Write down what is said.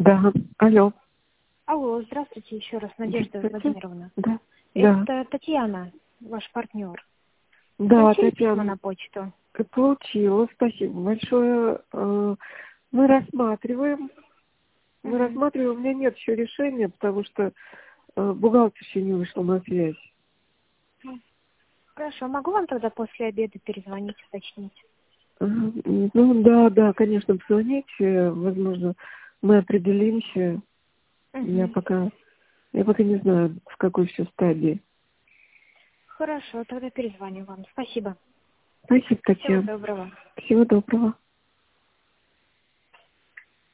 Да, алло. Алло, здравствуйте еще раз, Надежда Здравствуйте. Владимировна. Да, да, Это Татьяна, ваш партнер. да, Получили письмо Татьяна, на почту? получила, спасибо большое. Мы рассматриваем, Мгм. у меня нет еще решения, потому что бухгалтер еще не вышел на связь. Хорошо, могу вам тогда после обеда перезвонить, уточнить? Ну да, да, конечно, позвоните, возможно, мы определимся. Я Мгм. пока, я пока не знаю, в какой еще стадии. Хорошо, тогда перезвоню вам. Спасибо. Спасибо, Всего Татьяна. доброго. Всего доброго.